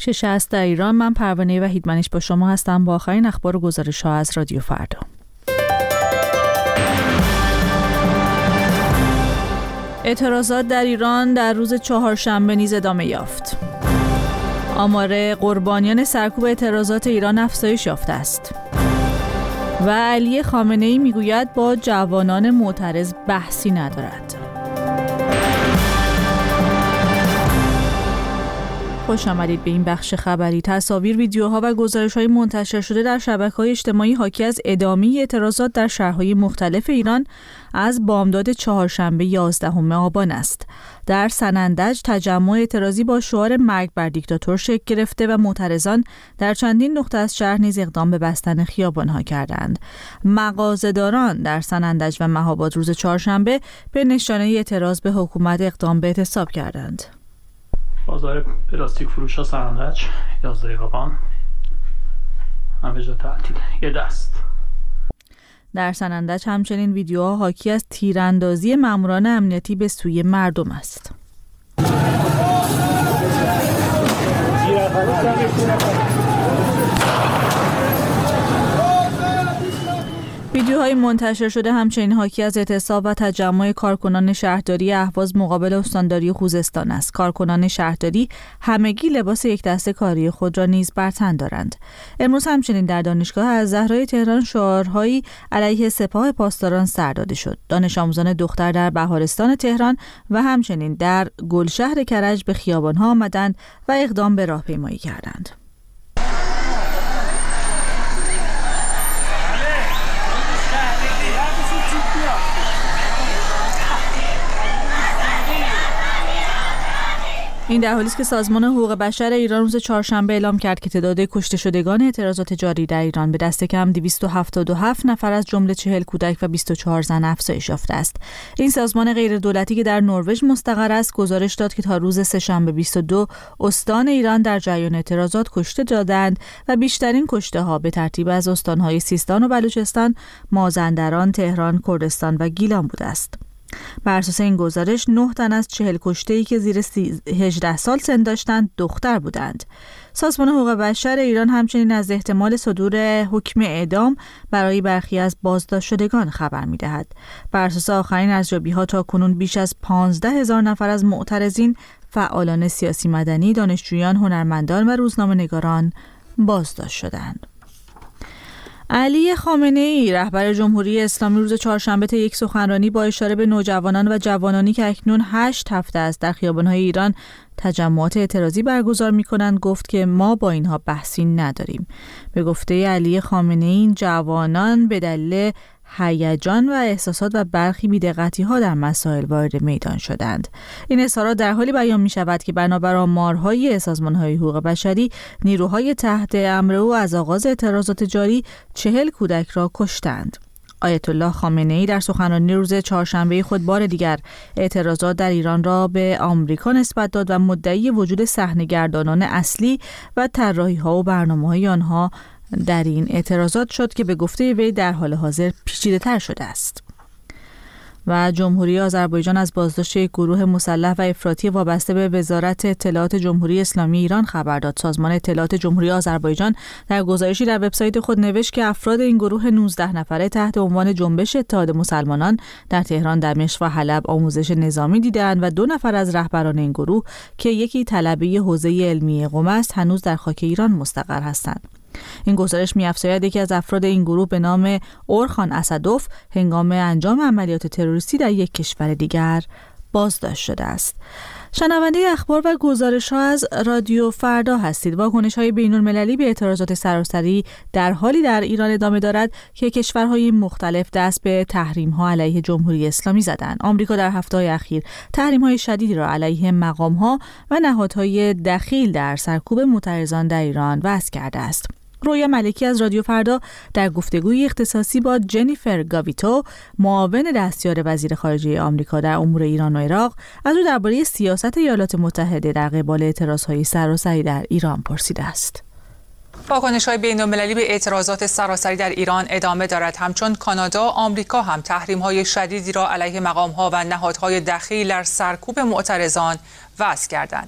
6 است در ایران. من پروانه وحیدمنش با شما هستم با آخرین اخبار و گزارش‌ها از رادیو فردا. اعتراضات در ایران در روز چهارشنبه نیز ادامه یافت. آمار قربانیان سرکوب اعتراضات ایران افزایش یافته است. و علی خامنه‌ای میگوید با جوانان معترض بحثی ندارد. خوش آمدید به این بخش خبری. تصاویر، ویدیوها و گزارش‌های منتشر شده در شبکه‌های اجتماعی حاکی از ادامه اعتراضات در شهرهای مختلف ایران از بامداد چهارشنبه 11 آبان است. در سنندج تجمع اعتراضی با شعار مرگ بر دیکتاتور شکل گرفته و معترضان در چندین نقطه از شهر نیز اقدام به بستن خیابان‌ها کردند. مغازه‌داران در سنندج و مهاباد روز چهارشنبه به نشانه اعتراض به حکومت اقدام به اعتصاب کردند. بازار پلاستیک فروش ها سنندج 11 آبان همه جا تعطیل. یه دست. در سنندج همچنین ویدیوها حاکی از تیراندازی ماموران امنیتی به سوی مردم است. ویدیوهای منتشر شده همچنین حاکی از اعتصاب و تجمع کارکنان شهرداری اهواز مقابل استانداری خوزستان است. کارکنان شهرداری همگی لباس یک دسته کاری خود را نیز بر تن دارند. امروز همچنین در دانشگاه الزهرای تهران شعارهایی علیه سپاه پاسداران سر داده شد. دانش آموزان دختر در بهارستان تهران و همچنین در گلشهر کرج به خیابان‌ها آمدند و اقدام به راهپیمایی کردند. این در حالی است که سازمان حقوق بشر ایران روز چهارشنبه اعلام کرد که تعداد کشته شدگان اعتراضات جاری در ایران به دست کم 277 نفر از جمله 40 کودک و 24 زن افزایش یافته است. این سازمان غیردولتی که در نروژ مستقر است گزارش داد که تا روز سه‌شنبه 22 استان ایران در جریان اعتراضات کشته دادند و بیشترین کشته ها به ترتیب از استان‌های سیستان و بلوچستان، مازندران، تهران، کردستان و گیلان بوده است. بر اساس این گزارش 9 تن از 40 کشته‌ای که زیر 18 سال سن داشتند دختر بودند. سازمان حقوق بشر ایران همچنین از احتمال صدور حکم اعدام برای برخی از بازداشت شدگان خبر می‌دهد. بر اساس آخرین ارزیابی‌ها تاکنون بیش از 15,000 نفر از معترضین، فعالان سیاسی مدنی، دانشجویان، هنرمندان و روزنامه‌نگاران بازداشت شدند. علی خامنه‌ای رهبر جمهوری اسلامی روز چهارشنبه طی یک سخنرانی با اشاره به نوجوانان و جوانانی که اکنون 8 هفته است در خیابان‌های ایران تجمعات اعتراضی برگزار می‌کنند گفت که ما با اینها بحثی نداریم. به گفته علی خامنه‌ای این جوانان به دلیل هیجان و احساسات و برخی بی‌دقتی‌ها در مسائل وارد میدان شدند. این اظهارات در حالی بیان می‌شود که بنابر آمارهای سازمان‌های حقوق بشری نیروهای تحت امر او از آغاز اعتراضات جاری 40 کودک را کشتند. آیت الله خامنه‌ای در سخنرانی روز چهارشنبه خود بار دیگر اعتراضات در ایران را به آمریکا نسبت داد و مدعی وجود صحنه‌گردانان اصلی و طراحی‌ها و برنامه‌های آنها در این اعتراضات شد که به گفته وی در حال حاضر پیچیده‌تر شده است. و جمهوری آذربایجان از بازداشت یک گروه مسلح و افراطی وابسته به وزارت اطلاعات جمهوری اسلامی ایران خبر داد. سازمان اطلاعات جمهوری آذربایجان در گزارشی در وبسایت خود نوشت که افراد این گروه 19 نفره تحت عنوان جنبش اتحاد مسلمانان در تهران، دمشق و حلب آموزش نظامی دیدند و 2 نفر از رهبران این گروه که یکی طلبه حوزه علمی قم است هنوز در خاک ایران مستقر هستند. این گزارش می‌افزاید یکی از افراد این گروه به نام اورخان اسدوف هنگام انجام عملیات تروریستی در یک کشور دیگر بازداشت شده است. شنونده اخبار و گزارش‌ها از رادیو فردا هستید. واکنش‌های بین‌المللی به اعتراضات سراسری در حالی در ایران ادامه دارد که کشورهای مختلف دست به تحریم‌ها علیه جمهوری اسلامی زدند. آمریکا در هفته‌های اخیر تحریم‌های شدیدی را علیه مقام‌ها و نهادهای دخیل در سرکوب معترضان در ایران وضع کرده است. رویا ملکی از رادیو فردا در گفتگوی اختصاصی با جنیفر گاویتو، معاون دستیار وزیر خارجه آمریکا در امور ایران و عراق، از او درباره سیاست ایالات متحده در قبال اعتراضهای سراسری در ایران پرسیده است. واکنش‌های بین‌المللی به اعتراضات سراسری در ایران ادامه دارد. همچون کانادا، آمریکا هم تحریم‌های شدیدی را علیه مقام‌ها و نهادهای دخیل در سرکوب معترضان وضع کردند.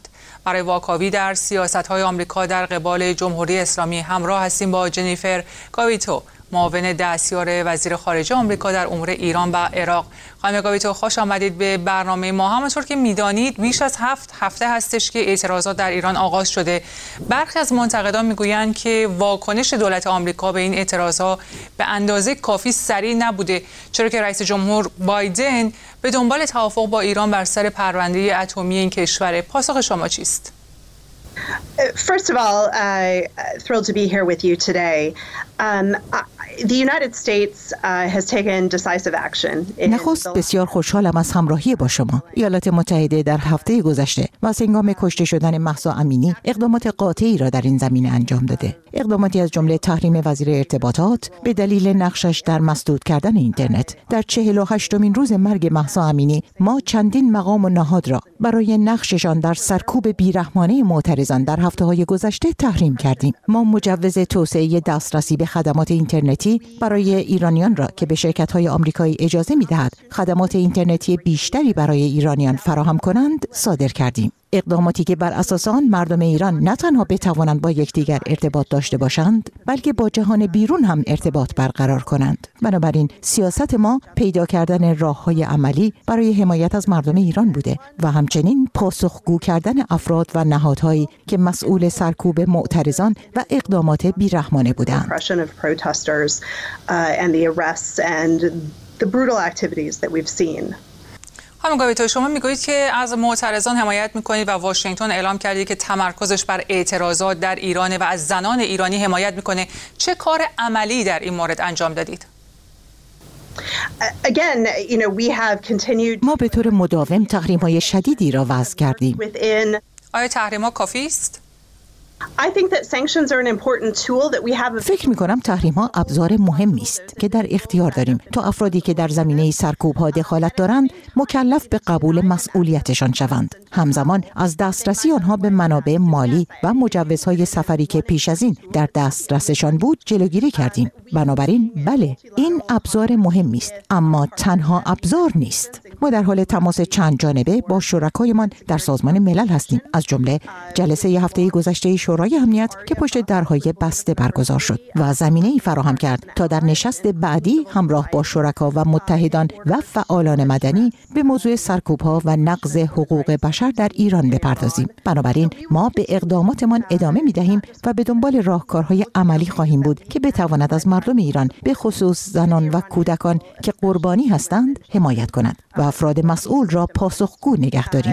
برای واکاوی در سیاست‌های آمریکا در قبال جمهوری اسلامی همراه هستیم با جنیفر گاویتو، معاون دستیار وزیر خارجه آمریکا در امور ایران و عراق. خانم گاویتو، خوش آمدید به برنامه ما. همونطور که میدانید بیش از 7 هفته هستش که اعتراضات در ایران آغاز شده. برخی از منتقدان میگویند که واکنش دولت آمریکا به این اعتراضات به اندازه کافی سریع نبوده، چرا که رئیس جمهور بایدن به دنبال توافق با ایران بر سر پرونده اتمی این کشور. پاسخ شما چیست؟ First of all, thrilled to be here with you today. The United States has taken decisive action. نخست بسیار خوشحالم از همراهی با شما. ایالات متحده در هفته گذشته و هنگام کشته شدن مهسا امینی اقدامات قاطعی را در این زمینه انجام داده. اقداماتی از جمله تحریم وزیر ارتباطات به دلیل نقشش در مسدود کردن اینترنت. در 48مین روز مرگ مهسا امینی ما چندین مقام و نهاد را برای نقششان در سرکوب بیرحمانه معترضان در هفته‌های گذشته تحریم کردیم. ما مجوز توسعه دسترسی به خدمات اینترنتی برای ایرانیان را که به شرکت‌های آمریکایی اجازه می‌دهد خدمات اینترنتی بیشتری برای ایرانیان فراهم کنند صادر کردیم. اقداماتی که بر اساس آن مردم ایران نه تنها بتوانند با یکدیگر ارتباط داشته باشند، بلکه با جهان بیرون هم ارتباط برقرار کنند. بنابراین سیاست ما پیدا کردن راه‌های عملی برای حمایت از مردم ایران بوده و همچنین پاسخگو کردن افراد و نهادهایی که مسئول سرکوب معترضان و اقدامات بیرحمانه بودند. خانم گاویتو، شما میگویید که از معترضان حمایت میکنید و واشنگتن اعلام کرده که تمرکزش بر اعتراضات در ایران و از زنان ایرانی حمایت میکنه. چه کار عملی در این مورد انجام دادید؟ ما به طور مداوم تحریم‌های شدیدی را وضع کردیم. آیا تحریم‌ها کافی است؟ فکر می‌کنم تحریم‌ها ابزار مهمی است که در اختیار داریم تا افرادی که در زمینه سرکوب‌ها دخالت دارند مکلف به قبول مسئولیتشان شوند. همزمان از دسترسی آنها به منابع مالی و مجوزهای سفری که پیش از این در دسترسشان بود جلوگیری کردیم. بنابراین بله، این ابزار مهمی است، اما تنها ابزار نیست. ما در حال تماس چند جانبه با شرکایمان در سازمان ملل هستیم، از جمله جلسه هفته گذشته شورای امنیت که پشت درهای بسته برگزار شد و زمینه‌ای فراهم کرد تا در نشست بعدی همراه با شرکا و متحدان و فعالان مدنی به موضوع سرکوب‌ها و نقض حقوق بشر در ایران بپردازیم. بنابراین ما به اقداماتمان ادامه می‌دهیم و به دنبال راهکارهای عملی خواهیم بود که بتواند از مردم ایران به خصوص زنان و کودکان که قربانی هستند حمایت کند و افراد مسئول را پاسخگو نگه داریم.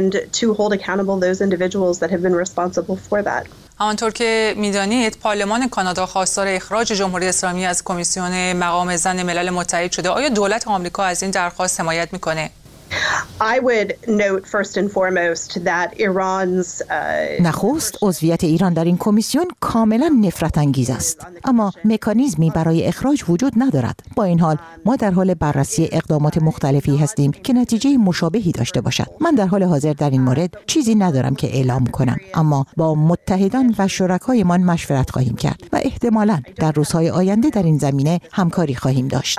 همانطور که می‌دانید پارلمان کانادا خواستار اخراج جمهوری اسلامی از کمیسیون مقام زن ملل متحد شده. آیا دولت آمریکا از این درخواست حمایت می‌کنه؟ نخست عضویت ایران در این کمیسیون کاملا نفرت انگیز است، اما مکانیزمی برای اخراج وجود ندارد. با این حال ما در حال بررسی اقدامات مختلفی هستیم که نتیجه مشابهی داشته باشد. من در حال حاضر در این مورد چیزی ندارم که اعلام کنم، اما با متحدان و شرکایمان مشورت خواهیم کرد و احتمالاً در روزهای آینده در این زمینه همکاری خواهیم داشت.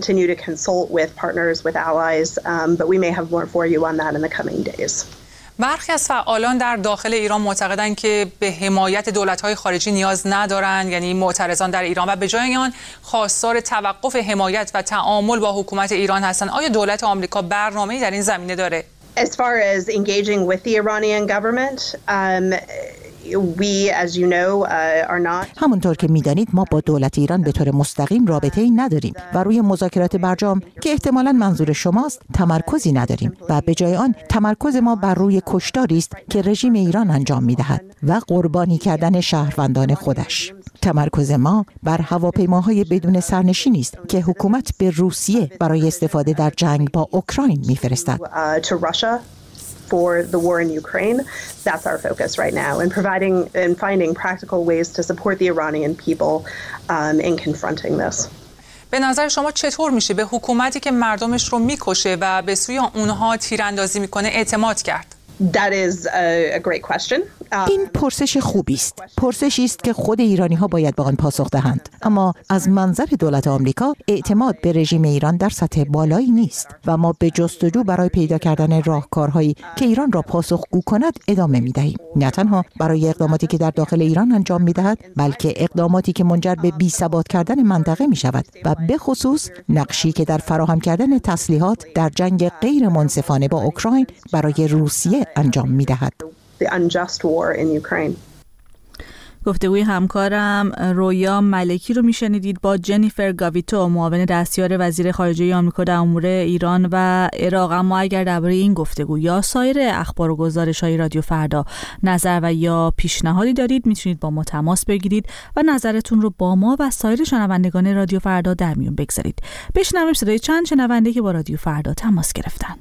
برخی از فعالان در داخل ایران معتقدند که به حمایت دولت‌های خارجی نیاز ندارند، یعنی معترضان در ایران، و به جای آن خواستار توقف حمایت و تعامل با حکومت ایران هستند. آیا دولت آمریکا برنامه‌ای در این زمینه داره؟ As far as engaging with the Iranian government, we, as you know, are not. همونطور که میدانید ما با دولت ایران به طور مستقیم رابطه‌ای نداریم و روی مذاکرات برجام که احتمالاً منظور شماست تمرکزی نداریم و به جای آن تمرکز ما بر روی کشتاری است که رژیم ایران انجام می‌دهد و قربانی کردن شهروندان خودش. تمرکز ما بر هواپیماهای بدون سرنشینی است که حکومت به روسیه برای استفاده در جنگ با اوکراین می‌فرستد. For the war in Ukraine, that's our focus right now, and providing and finding practical ways to support the Iranian people in confronting this. به نظر شما چطور میشه به حکومتی که مردمش رو میکشه و به سوی اونها تیراندازی میکنه اعتماد کرد؟ That is a great question. این پرسش خوبی است. پرسشی است که خود ایرانی‌ها باید به آن پاسخ دهند. اما از منظر دولت آمریکا اعتماد به رژیم ایران در سطح بالایی نیست و ما به جستجو برای پیدا کردن راهکارهایی که ایران را پاسخگو کند ادامه می‌دهیم. نه تنها برای اقداماتی که در داخل ایران انجام می‌دهد، بلکه اقداماتی که منجر به بی‌ثبات کردن منطقه می‌شود و به خصوص نقشی که در فراهم کردن تسلیحات در جنگ غیر منصفانه با اوکراین برای روسیه انجام می‌دهد. گفتگوی همکارم رویا ملکی رو میشنیدید با جنیفر گاویتو، معاون دستیار وزیر خارجه آمریکا در امور ایران و عراق. اما اگر درباره این گفتگو یا سایر اخبار و گزارش‌های رادیو فردا نظر و یا پیشنهادی دارید، میتونید با ما تماس بگیرید و نظرتون رو با ما و سایر شنوندگان رادیو فردا در میون بگذارید. بشنویم صدای چند شنونده که با رادیو فردا تماس گرفتند.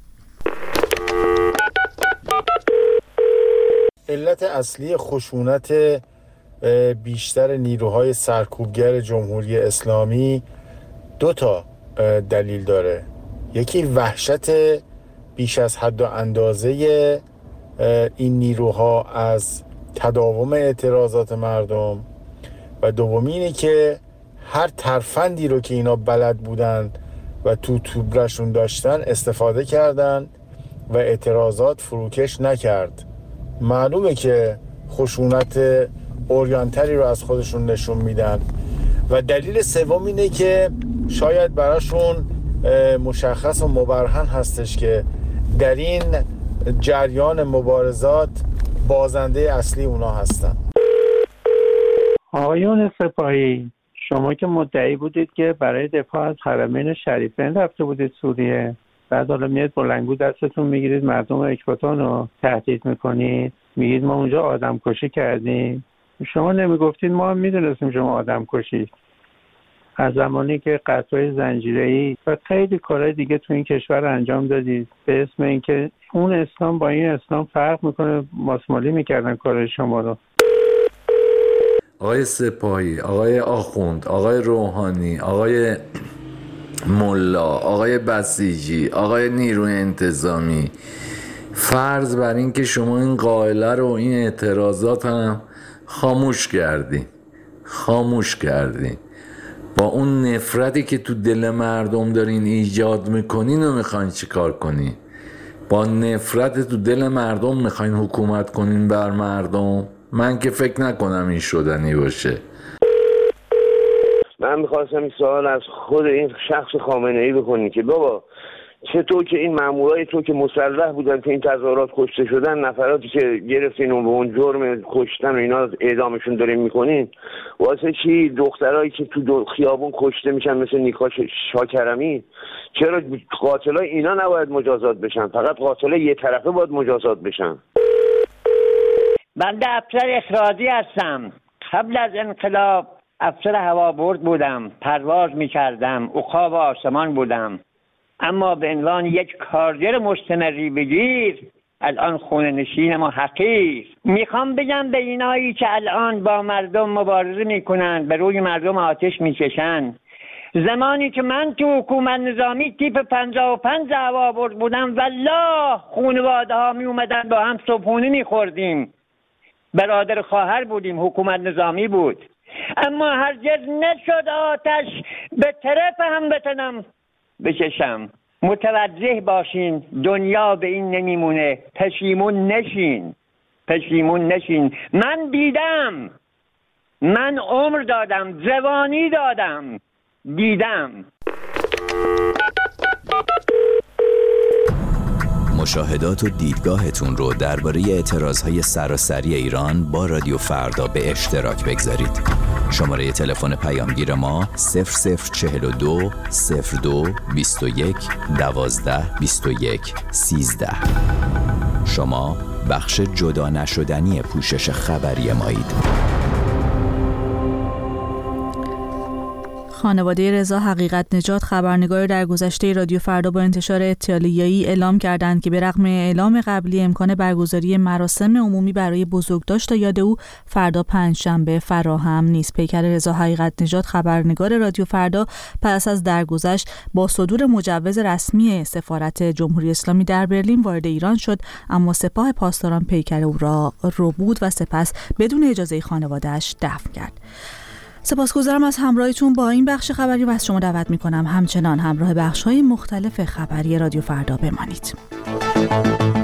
علت اصلی خشونت بیشتر نیروهای سرکوبگر جمهوری اسلامی 2 تا دلیل داره. یکی وحشت بیش از حد و اندازه این نیروها از تداوم اعتراضات مردم و دومی اینه که هر ترفندی رو که اینا بلد بودن و تو توبرشون داشتن استفاده کردن و اعتراضات فروکش نکرد. معلومه که خشونت اوریانتری رو از خودشون نشون میدن. و دلیل سوم اینه که شاید براشون مشخص و مبرهن هستش که در این جریان مبارزات بازنده اصلی اونا هستن. آقایون سپاهی، شما که مدعی بودید که برای دفاع از حرمین شریفین رفته بودید سوریه، بعد حالا میاد بلنگو دستتون میگیرید مردم اکباتان رو تهدید میکنید، میگید ما اونجا آدم کشی کردیم. شما نمیگفتید ما هم میدونستیم شما آدم کشید. از زمانی که قطعای زنجیره‌ای و خیلی کارهای دیگه تو این کشور انجام دادید به اسم اینکه اون اسلام با این اسلام فرق میکنه، ماسمالی میکردن کارهای شما رو. آقای سپاهی، آقای آخوند، آقای روحانی، آقای ملا، آقای بسیجی، آقای نیروی انتظامی، فرض بر این که شما این قائله رو، این اعتراضات هم خاموش کردی با اون نفرتی که تو دل مردم دارین ایجاد میکنین و میخواین چی کار کنین؟ با نفرت تو دل مردم میخواین حکومت کنین بر مردم؟ من که فکر نکنم این شدنی باشه. من میخواستم این سوال از خود این شخص خامنه‌ای بکنی که بابا چطور که این مامورای تو که مسلح بودن که این تظاهرات کشته شدن، نفراتی که گرفتین و به اون جرم کشتن و اینا اعدامشون دارین میکنین، واسه چی دخترایی که تو خیابون کشته میشن مثل نیکا شاکرمی، چرا قاتلای اینا نباید مجازات بشن؟ فقط قاتلای یه طرفه باید مجازات بشن. بنده افسر اخراجی هستم. قبل از انقلاب افسر هوابرد بودم، پرواز میکردم، عقاب آسمان بودم، اما به عنوان یک کارگر مستمری بگیر الان خونه نشین ما حقیر. میخوام بگم به اینایی که الان با مردم مبارزه میکنن، به روی مردم آتش میکشن، زمانی که من تو حکومت نظامی تیپ 55 هوابرد بودم والله خانواده ها می اومدن با هم صبحونه میخوردیم، برادر خواهر بودیم، حکومت نظامی بود، اما هرگز نشد آتش به طرف هموطنم بکشم. متوجه باشین دنیا به این نمیمونه. پشیمون نشین. من دیدم، من عمر دادم، جوانی دادم، دیدم. مشاهدات و دیدگاهتون رو درباره اعتراضهای سراسری ایران با رادیو فردا به اشتراک بگذارید. شماره تلفن پیامگیر ما 0042 02 21 12 21 13. شما بخش جدا نشدنی پوشش خبری مایید. خانواده رضا حقیقت نژاد خبرنگار درگذشته رادیو فردا با انتشار اطلاعیه‌ای اعلام کردند که به رغم اعلام قبلی امکان برگزاری مراسم عمومی برای بزرگداشت یاد او فردا پنجشنبه فراهم نیست. پیکر رضا حقیقت نژاد خبرنگار رادیو فردا پس از درگذشت با صدور مجوز رسمی سفارت جمهوری اسلامی در برلین وارد ایران شد، اما سپاه پاسداران پیکر او را ربود و سپس بدون اجازه خانواده‌اش دفن کرد. سپاسگزارم از همراهیتون با این بخش خبری و از شما دعوت می‌کنم همچنان همراه بخش‌های مختلف خبری رادیو فردا بمانید.